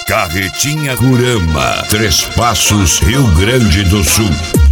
Carretinha Kurama, Três Passos, Rio Grande do Sul.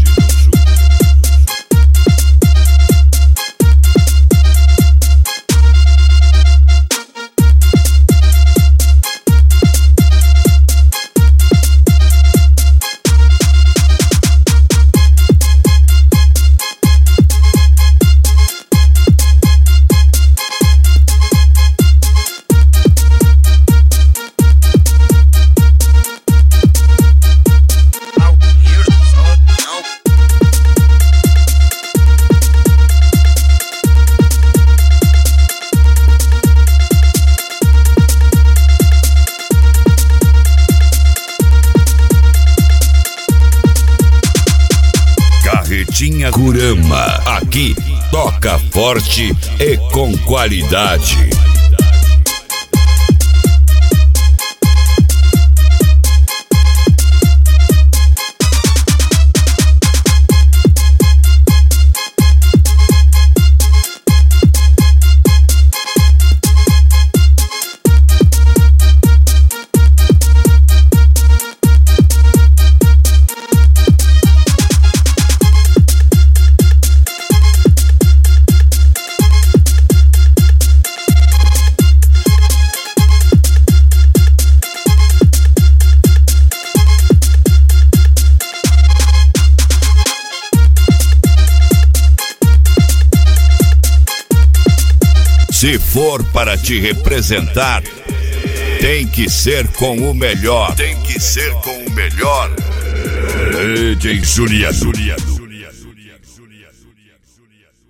Carretinha Kurama, aqui toca forte e com qualidade. Se for para te representar, tem que ser com o melhor. Tem que ser com o melhor. DJ Juliano.